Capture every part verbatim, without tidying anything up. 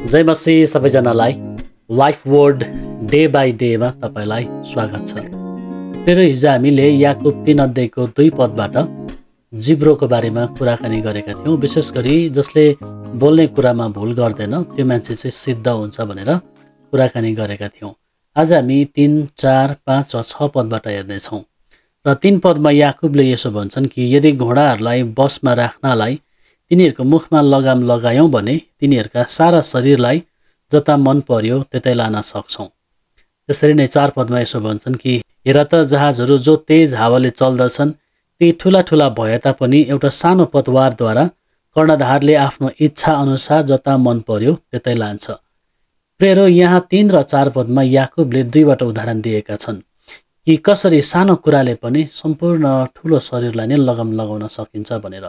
जय मसीह सबैजनालाई life word day by डेमा तपाईँलाई स्वागत छ। फेरि हिजो हामीले याकुब तीन अध्यायको दुई पदबाट जिब्रोको बारेमा कुराकानी गरेका थियौँ। विशेष गरी जसले बोल्ने कुरामा भुल गर्दैन त्यो मान्छे चाहिँ सिद्ध हुन्छ भनेर कुराकानी गरेका थियौँ। आज हामी तिन चार पाँच र छ पदबाट हेर्नेछौँ। र तीन पदमा याकुबले यसो भन्छन् कि यदि घोडाहरूलाई बसमा राख्नलाई तिनीहरूको मुखमा लगाम लगायौँ भने तिनीहरूका सारा शरीरलाई जता मन पर्यो त्यतै लान सक्छौँ। त्यसरी नै चार पदमा यसो भन्छन् कि हेर त जहाजहरू जो तेज हावाले चल्दछन् ती ठुला ठुला भए तापनि एउटा सानो पतवारद्वारा कर्णधारले आफ्नो इच्छा अनुसार जता मन पर्यो त्यतै लान्छ। प्रेरो यहाँ तीन र चार पदमा याकुबले दुईवटा उदाहरण दिएका छन् कि कसरी सानो कुराले पनि सम्पूर्ण ठुलो शरीरलाई नै लगाम लगाउन सकिन्छ भनेर।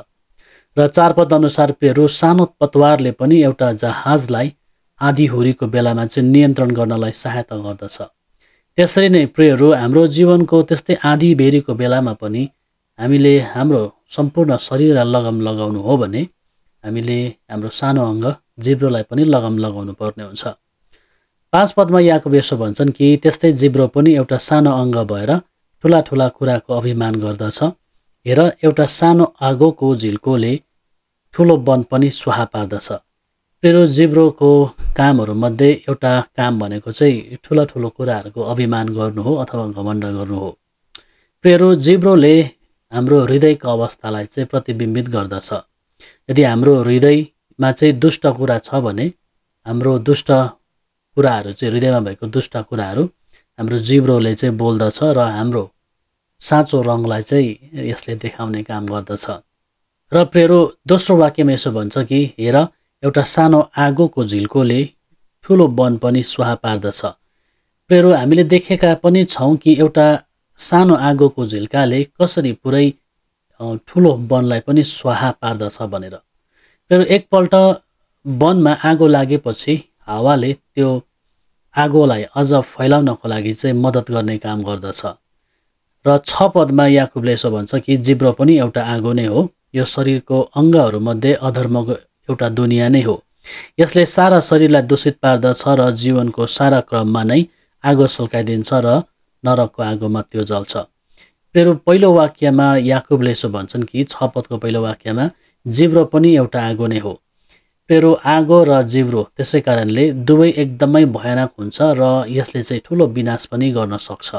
र चार पद अनुसार प्रेरो सानो पतवारले पनि एउटा जहाजलाई आधी हुरीको बेलामा चाहिँ नियन्त्रण गर्नलाई सहायता गर्दछ। त्यसरी नै प्रेरो हाम्रो जीवनको त्यस्तै आधी बेरीको बेलामा पनि हामीले हाम्रो सम्पूर्ण शरीरलाई लगाम लगाउनु हो भने हामीले हाम्रो सानो अङ्ग जिब्रोलाई पनि लगाम लगाउनु पर्ने हुन्छ। पाँच पदमा याकुब यसो भन्छन् कि त्यस्तै जिब्रो पनि एउटा सानो अङ्ग भएर ठुला ठुला कुराको अभिमान गर्दछ। हेर एउटा सानो आगोको झिल्कोले ठुलो वन पनि स्वाहा पार्दछ। प्रेरो जिब्रोको कामहरूमध्ये एउटा काम भनेको चाहिँ ठुला ठुलो कुराहरूको अभिमान गर्नु हो अथवा घमण्ड गर्नु हो। प्रेरो जिब्रोले हाम्रो हृदयको अवस्थालाई चाहिँ प्रतिबिम्बित गर्दछ। यदि हाम्रो हृदयमा चाहिँ दुष्ट कुरा छ भने हाम्रो दुष्ट कुराहरू चाहिँ हृदयमा भएको दुष्ट कुराहरू हाम्रो जिब्रोले चाहिँ बोल्दछ र हाम्रो साँचो रङलाई चाहिँ यसले देखाउने काम गर्दछ। र प्रेरो दोस्रो वाक्यमा यसो भन्छ कि हेर एउटा सानो आगोको झिल्कोले ठुलो वन पनि स्वाहा पार्दछ। प्रेरो हामीले देखेका पनि छौँ कि एउटा सानो आगोको झिल्काले कसरी पुरै ठुलो वनलाई पनि स्वाहा पार्दछ भनेर। प्रेरो एकपल्ट वनमा आगो लागेपछि हावाले त्यो आगोलाई अझ फैलाउनको लागि चाहिँ मद्दत गर्ने काम गर्दछ। र छ पदमा याकुबले यसो भन्छ कि जिब्रो पनि एउटा आगो नै हो। यो शरीरको अङ्गहरूमध्ये अधर्मको एउटा दुनियाँ नै हो। यसले सारा शरीरलाई दूषित पार्दछ र जीवनको सारा क्रममा नै आगो सल्काइदिन्छ र नरकको आगोमा त्यो जल्छ। प्रेरो पहिलो वाक्यमा याकुबले यसो भन्छन् कि छ पदको पहिलो वाक्यमा जिब्रो पनि एउटा आगो नै हो। प्रेरो आगो र जिब्रो त्यसै कारणले दुवै एकदमै भयानक हुन्छ र यसले चाहिँ ठुलो विनाश पनि गर्न सक्छ।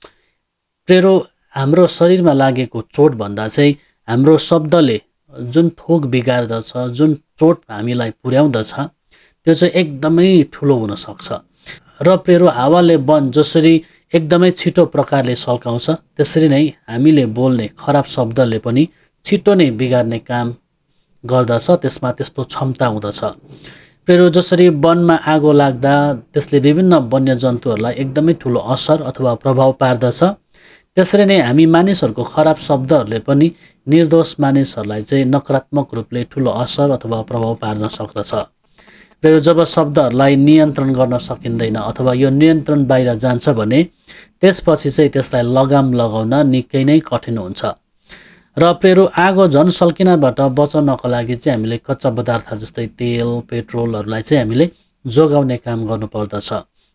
प्रेरो हाम्रो शरीरमा लागेको चोट भन्दा चाहिँ हाम्रो शब्दले जुन थोक बिगार्दछ, जुन चोट हामीलाई पुर्याउँदछ त्यो चाहिँ एकदमै ठुलो हुनसक्छ। र प्रेरो हावाले वन जसरी एकदमै छिटो प्रकारले सल्काउँछ त्यसरी नै हामीले बोल्ने खराब शब्दले पनि छिटो नै बिगार्ने काम गर्दछ। त्यसमा त्यस्तो क्षमता हुँदछ। प्रेरो जसरी वनमा आगो लाग्दा त्यसले विभिन्न वन्यजन्तुहरूलाई एकदमै ठुलो असर अथवा प्रभाव पार्दछ त्यसरी नै हामी मानिसहरूको खराब शब्दहरूले पनि निर्दोष मानिसहरूलाई चाहिँ नकारात्मक रूपले ठुलो असर अथवा प्रभाव पार्न सक्दछ। प्रेरो जब शब्दहरूलाई नियन्त्रण गर्न सकिँदैन अथवा यो नियन्त्रण बाहिर जान्छ भने त्यसपछि चाहिँ त्यसलाई लगाम लगाउन निकै नै कठिन हुन्छ। र प्रेरो आगो झन् सल्किनबाट बचाउनको लागि चाहिँ हामीले कच्चा पदार्थ जस्तै तेल पेट्रोलहरूलाई चाहिँ हामीले जोगाउने काम गर्नुपर्दछ।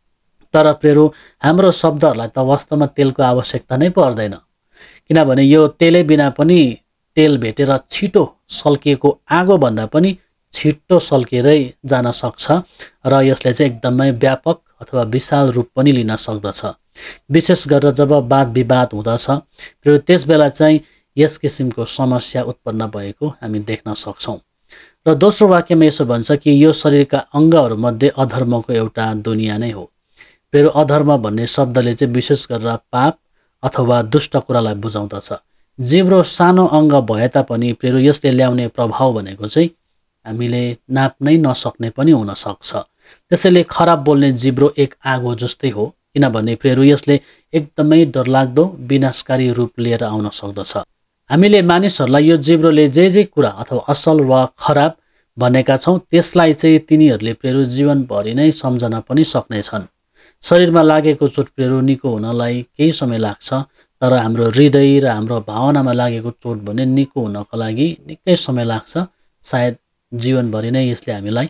तर प्रेरो हाम्रो शब्दहरूलाई त वास्तवमा तेलको आवश्यकता नै पर्दैन, किनभने यो तेलै बिना पनि तेल भेटेर छिटो सल्किएको आगोभन्दा पनि छिट्टो सल्किँदै जान सक्छ र यसले चाहिँ एकदमै व्यापक अथवा विशाल रूप पनि लिन सक्दछ। विशेष गरेर जब वाद विवाद हुँदछ र त्यस बेला चाहिँ यस किसिमको समस्या उत्पन्न भएको हामी देख्न सक्छौँ। र दोस्रो वाक्यमा यसो भन्छ कि यो शरीरका अङ्गहरूमध्ये अधर्मको एउटा दुनियाँ नै हो। प्रेरो अधर्म भन्ने शब्दले चाहिँ विशेष गरेर पाप अथवा दुष्ट कुरालाई बुझाउँदछ। जिब्रो सानो अङ्ग भए तापनि प्रेरो यसले ल्याउने प्रभाव भनेको चाहिँ हामीले नाप्नै नसक्ने पनि हुनसक्छ। त्यसैले खराब बोल्ने जिब्रो एक आगो जस्तै हो, किनभने प्रेरो यसले एकदमै डरलाग्दो विनाशकारी रूप लिएर आउन सक्दछ। हामीले मानिसहरूलाई यो जिब्रोले जे जे कुरा अथवा असल वा खराब भनेका छौँ त्यसलाई चाहिँ तिनीहरूले प्रेरो जीवनभरि नै सम्झन पनि सक्नेछन्। शरीरमा लागेको चोट प्रेरो निको हुनलाई केही समय लाग्छ, तर हाम्रो हृदय र हाम्रो भावनामा लागेको चोट भने निको हुनको लागि निकै समय लाग्छ। सायद जीवनभरि नै यसले हामीलाई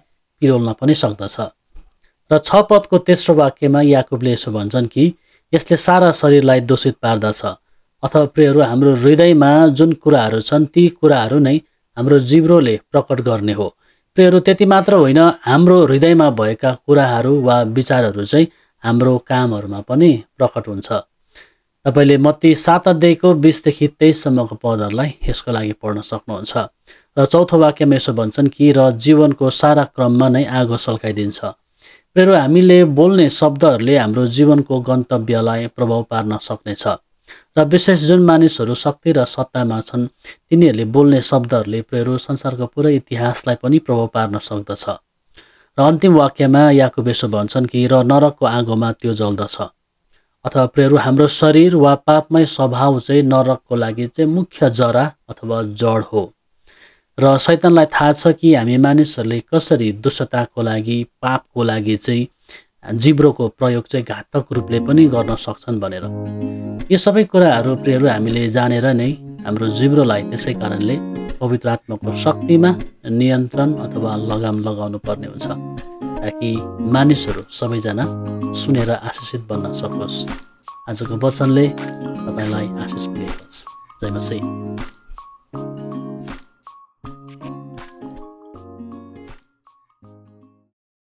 पिरोल्न पनि सक्दछ। र छ पदको तेस्रो वाक्यमा याकुबले यसो भन्छन् कि यसले सारा शरीरलाई दूषित पार्दछ। अथवा प्रियहरू, हाम्रो हृदयमा जुन कुराहरू छन् ती कुराहरू नै हाम्रो जिब्रोले प्रकट गर्ने हो। प्रियहरू, त्यति मात्र होइन, हाम्रो हृदयमा भएका कुराहरू वा विचारहरू चाहिँ हाम्रो कामहरूमा पनि प्रकट हुन्छ। तपाईँले मत्ती सात अध्यायको बिसदेखि तेइससम्मको पदहरूलाई यसको लागि पढ्न सक्नुहुन्छ। र चौथो वाक्यमा यसो भन्छन् कि र जीवनको सारा क्रममा नै आगो सल्काइदिन्छ। प्रियहरू, हामीले बोल्ने शब्दहरूले हाम्रो जीवनको गन्तव्यलाई प्रभाव पार्न सक्नेछ। र विशेष जुन मानिसहरू शक्ति र सत्तामा छन् तिनीहरूले बोल्ने शब्दहरूले प्रियहरू संसारको पुरै इतिहासलाई पनि प्रभाव पार्न सक्दछ। र अन्तिम वाक्यमा याकुब यसो भन्छन् कि र नरकको आगोमा त्यो जल्दछ। अथवा प्रियहरू, हाम्रो शरीर वा पापमय स्वभाव चाहिँ नरकको लागि चाहिँ मुख्य जरा अथवा जड हो। र शैतानलाई थाहा छ कि हामी मानिसहरूले कसरी दुष्टताको लागि, पापको लागि चाहिँ जिब्रोको प्रयोग चाहिँ घातक रूपले पनि गर्न सक्छन् भनेर। यो सबै कुराहरू प्रियहरू हामीले जानेर नै हाम्रो जिब्रोलाई त्यसै कारणले पवित्र आत्माको शक्तिमा नियन्त्रण अथवा लगाम लगाउनु पर्ने हुन्छ, ताकि मानिसहरू सबैजना सुनेर आशिषित बन्न सकोस्। आजको वचनले तपाईँलाई आशिष मिलोस्। जय मसीह।